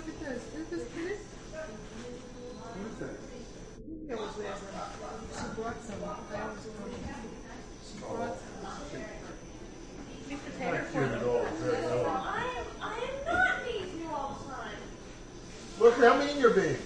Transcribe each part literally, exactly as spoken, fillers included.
at this. Isn't this pretty? What is that? It was there. She brought some. I always remember. She brought some. Sweet potato Not cute at all. Very Well, old. I am, I am not mean to you all the time. Look how mean you're being.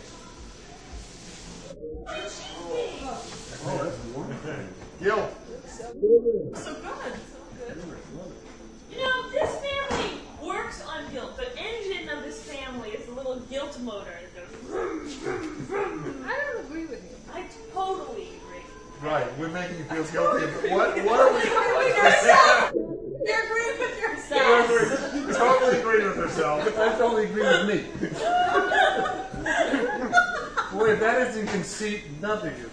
What is she being? Oh, that's wonderful. Gil. So good. So good. You know, this family works on guilt. The engine of this family is a little guilt motor that goes vroom, vroom, vroom. I don't agree with you. I totally agree. Right, we're making you feel guilty. But what, what are we? You're agreeing with We're yourself. agree- totally agree with herself. I totally agree with me. Boy, if that isn't conceit, nothing is.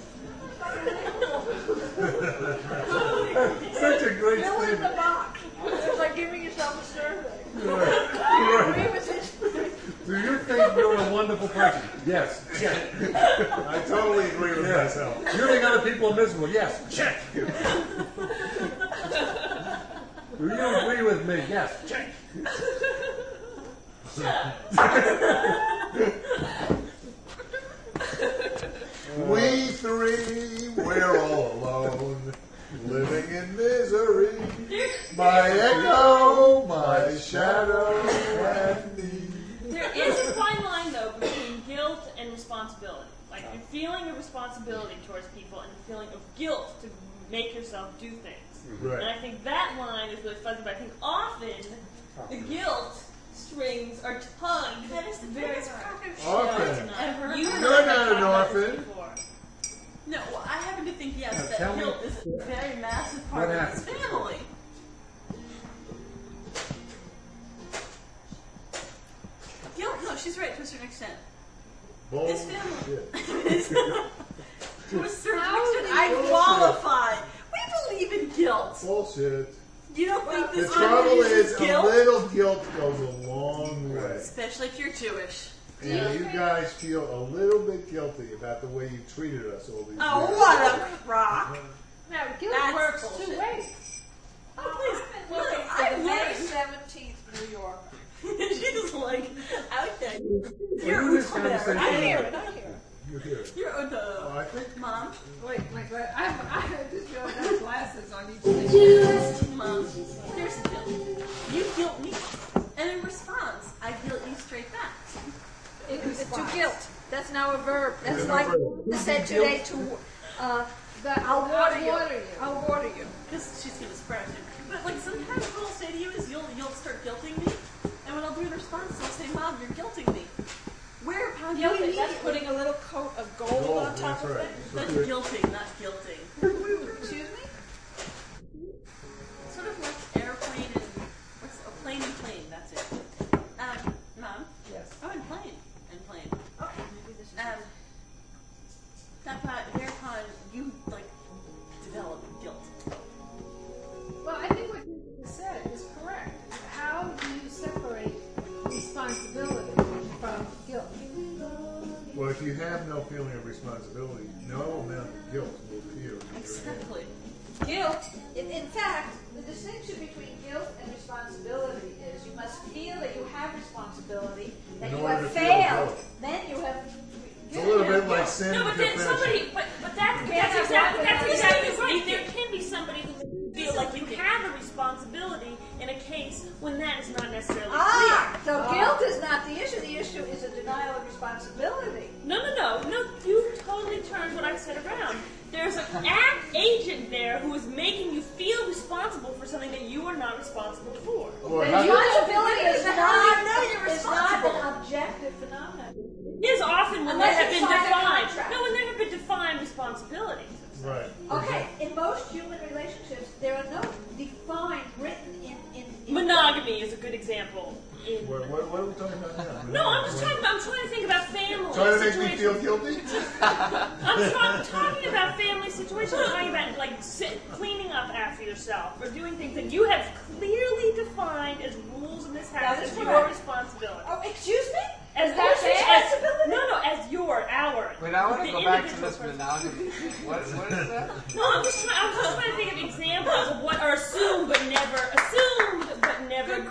Such a great Fill in the statement. box. It's like giving yourself a survey. Right. I Right. agree with it. Do you think you're a wonderful person? Yes. Check. I totally agree with Yes. myself. You think other people are miserable? Yes. Check. Do you agree with me? Yes. Check. We three, we're all alone, living in misery. My echo, my shadow, and me. There is a fine line, though, between guilt and responsibility. Like, you're feeling a responsibility towards people and the feeling of guilt to make yourself do things. Right. And I think that line is really fuzzy, but I think often the guilt strings are tugged. That is the very Often. Ever. You and You're I have not an talked about this orphan. before. No, well, I happen to think, yes, Now, that tell me- guilt is a very massive part What of this happened? family. Guilt, no, she's right to a certain extent. Bull This family shit. is, to a certain How extent, do I you- qualify. We believe in guilt. Bullshit. You don't think The this trouble family is, a guilt? little guilt goes a long way. Especially if you're Jewish. And you guys feel a little bit guilty about the way you treated us all these Oh, years. what a crock. Now, guilt That's works bullshit. two ways. Oh, please. Well, Look, for I the May learned. seventeenth New York. She's like, out there. When You're you this out there. conversation- I hear it, I hear it. You hear it. You're out Oh, there. I think Mom. Wait, wait, wait. I, I just realized I have glasses on each thing. Mom, here's the deal. You guilt me. And in response, I guilt you straight back. It was to guilt. That's now a verb. That's Yeah, like verb. I said today to, uh, The, I'll water you. water you. I'll water you. Because she's going to sprout you. But like sometimes what I'll say to you is you'll you'll start guilting me. And what I'll do in response, I'll say, Mom, you're guilting me. Whereupon you Guilty, that's immediately... putting a little coat of gold, Gold, on top that's of right. it. That's guilting, not guilting. Excuse me? Sort of like airplane and... What's a plane and plane, that's it. Um, Mom? Yes. Oh, and plane. And plane. Okay, maybe this is. Um, that part, thereupon you, like, develop guilt. Well, I think what you said is correct. How do you separate responsibility from guilt? Well, if you have no feeling of responsibility, no amount of guilt will appear in your head. Exactly. Guilt, in, in fact, the distinction between guilt and responsibility is you must feel that you have responsibility, that In you order have to feel failed, guilt. then you have It's a little bit like sin No, but then confession. somebody, but, but that's, Yeah, that's that's exactly, right. that's That's exactly right. right. There can be somebody who feel like you have a responsibility in a case when that is not necessarily Ah, so Oh. guilt is not the issue. The issue is a denial of responsibility. clear. No, no, no, no, you totally turned what I said around. There's an act agent there who is making you feel responsible for something that you are not responsible for. Or The how do- responsibility is How do you not, know you're is not responsible? an objective phenomenon. It is often when Unless there have you been sign a defined. contract. No, when there have been defined responsibilities. Right. Okay, in most human relationships, there are no defined, written in... in, in Monogamy is a good example. In, What, what, what are we talking about now? no, I'm just talking about, I'm trying to think about family Trying to make me situations. feel guilty? I'm, tra- I'm talking about family situations. I'm talking about like sit, cleaning up after yourself or doing things that you have clearly defined as rules in this house That is as your correct. responsibility. Oh, excuse me? As That's as- responsibility? No, no, as your, our. Wait, I want the to go back to individual this person. monogamy. What, what is that? No, I'm just trying. I'm just trying to think of examples of what are assumed but never assumed but never Good question. delineated.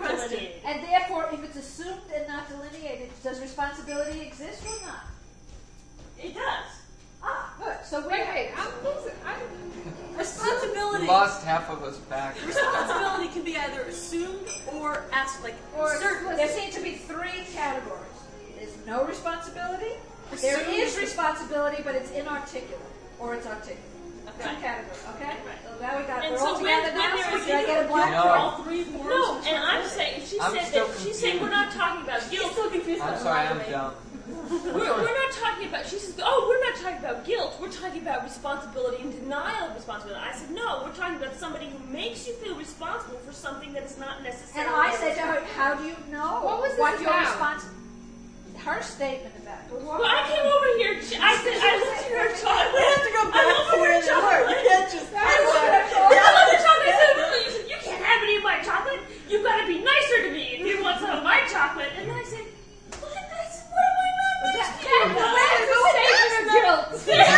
delineated. And therefore, if it's assumed and not delineated, does responsibility exist or not? It does. Ah, good. So we Wait, wait, I'm losing. I'm, You Responsibility. lost half of us back. Responsibility can be either assumed or asked, like, Or certain. there seem to be three categories. There's no responsibility. There Assumed. is responsibility, but it's inarticulate, or it's articulate. Two Right. categories, okay? Right. So now we got. And We're so all when, together when now. there So is did I get a black No. for card? all three forms, no, and I'm saying she I'm said still that she's saying we're not talking about He's guilt. still confused I'm about sorry, I'm monogamy. dumb. We're, we're not talking about. She says, "Oh, we're not talking about guilt. We're talking about responsibility and denial of responsibility." I said, "No, we're talking about somebody who makes you feel responsible for something that is not And necessarily." I said to her, "How do you know What was this what your about? response?" Her statement about it. Well, I came over here. She, I said, "I looked at her chocolate." We have to go I back looked to at where her they were. You chocolate. can't just. I looked at her chocolate. I looked at her chocolate. I said, "Really?" You said, "You can't have any of my chocolate. You've got to be nicer to me if you want some of my chocolate." And then I said, "What?" I said, "What am I not nice to you?" that is a statement of guilt.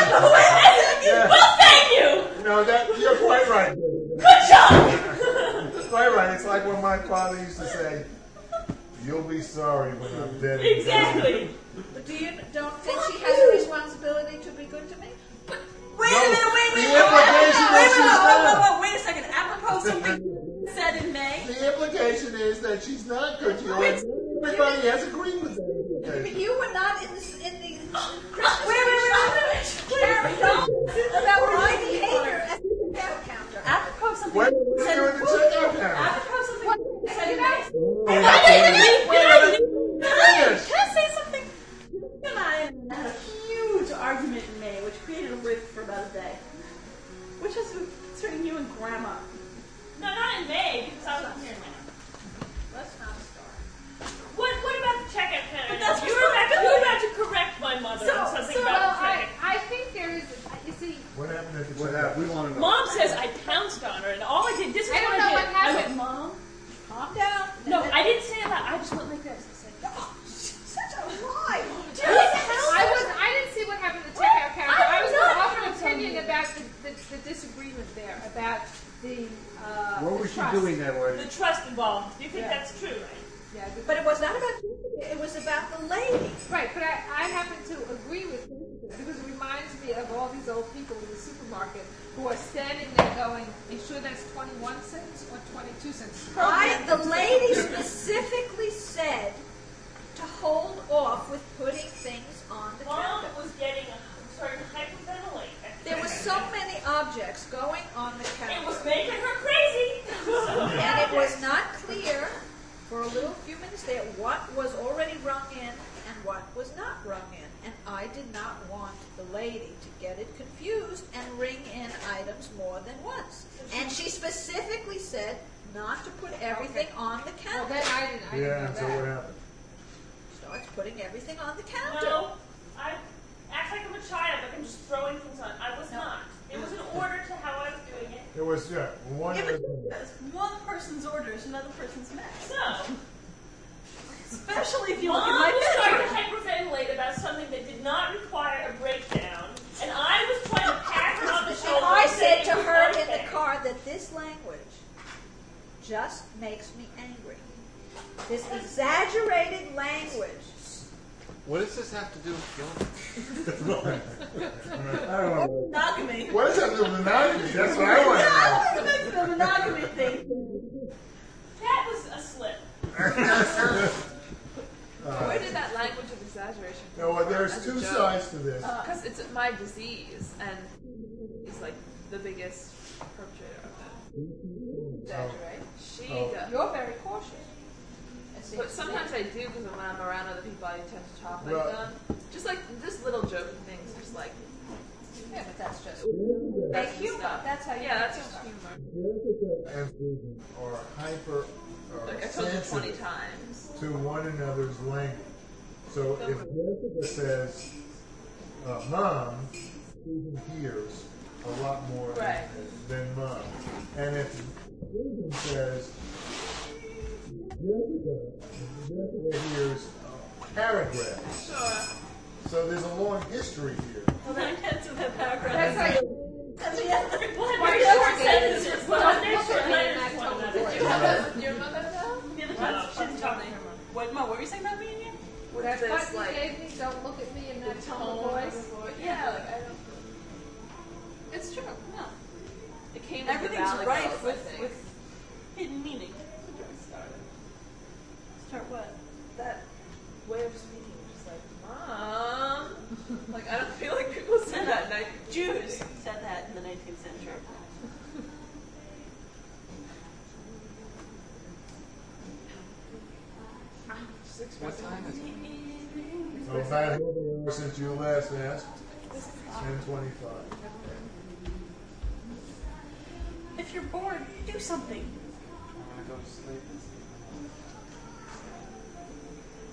Yeah. Well, thank you. No, that you're quite right. Good job. Quite right. It's like when my father used to say, "You'll be sorry when I'm dead." and gone." Exactly. But do you don't think she has a responsibility to be good to me? Wait No, a minute, wait, the wait, wait, wait, implication wait, is wait, she's wait, wait, not. wait, wait a second. Apropos something you said in May. The implication is that she's not good to you. And everybody has agreed with that But implication. you were not in the in the Christmas Wait, wait, wait, wait, wait. carried on about my behavior at the checkout counter. Apropos something What you was said you in the checkout counter? Apropos something you said in May. Wait, wait, wait, Can I say something? You and I had a huge argument in May, which created a rift for about a day. Which is concerning you and Grandma. No, not in May because I wasn't here in May. Let's not start. What? What about the checkout counter? But that's you were about to, you were responsibility. about to correct my mother So- on something so, about Well, the I, checkout. I think there is. You see, What happened at the What checkout? happened? We want to know. Mom says I pounced on her, and all I did. This is I don't what know I what did. I happened. went, "Mom." Calm down. No, I didn't say that. I just went like this. I said, Oh, such a lie. I was. I didn't see what happened at the checkout counter. I I was was going to not offer an pouncing on opinion you. about the, the, the disagreement there about the. Uh, What the was she trust. doing that way? "The trust involved. Do you think Yeah. that's true, right?" Yeah, the- But it was not about you. It was about the lady. Right, but I, I happen to agree with him because it reminds me of all these old people in the supermarket who are standing there going, "Are you sure that's twenty-one cents or twenty-two cents?" I, the lady specifically said to hold off with putting things on the Mom counter. was getting a, starting to hyperventilate. at the There were so many objects going on the It counter, was making her crazy. and it was not clear for a little few minutes there what was already rung in and what was not rung in. And I did not want the lady to get it confused and ring in items more than once. And she specifically said not to put everything on the Well, counter. then I didn't. I Yeah, didn't and know so what that. happened? Starts putting everything on the counter. No, I act like I'm a child, like I'm just throwing things on. I was No. not. It was an order to how I was doing it. It was, yeah, one Yeah, of but the that's one person's order is another person's mess. So, Especially if you look at Mom my was starting to picture. hyperventilate about something that did not require a breakdown, and I was trying to pat her on the And shoulder. I and said say, to her "Okay." in the car that this language just makes me angry. This exaggerated language. What does this have to do with guilt? I don't know. Monogamy. What does that do with monogamy? That's what I want to know. That's the monogamy thing. That was a slip. Where did that language of exaggeration come No, well, from? there's As a two joke? sides to this. Because it's my disease, and he's like the biggest perpetrator of that. Exaggerate. She Oh. does. You're very cautious. But sometimes I do, because when I'm around other people, I tend to talk like Well- them. Just like just little joking things, just like Yeah, but that's just that's make the humor. stuff. That's how you Yeah, make that's just humor. humor. Jessica and Susan are hyper uh, Like I told you twenty sensitive times. to one another's language. So if Jessica says, uh, "Mom," Susan hears a lot more Right. than "Mom," and if Susan says, Jessica, Jessica hears a paragraph. Sure. So there's a long history here. Well, then get to that paragraph. That's like. And the other. We'll have Why very short short sentences. We'll have very What's short her name, letters to one actually? another. Did you have that with your mother though? The other What? time, she Tell me. What, Mo, what were you saying about me and you? With That this, button like, you gave me, don't look at me in that the tone tone of of voice. the voice. Yeah, like I don't. It's true. No. It came with Everything's the Valley right Girls, I with, think. with hidden meaning. Start what? That way of speaking, just like, Mom. Like, I don't feel like people say that. Night. Jews said that in the nineteenth century. What time is it? So about half an hour since you last asked. ten twenty-five. If you're bored, do something. I want to go to sleep.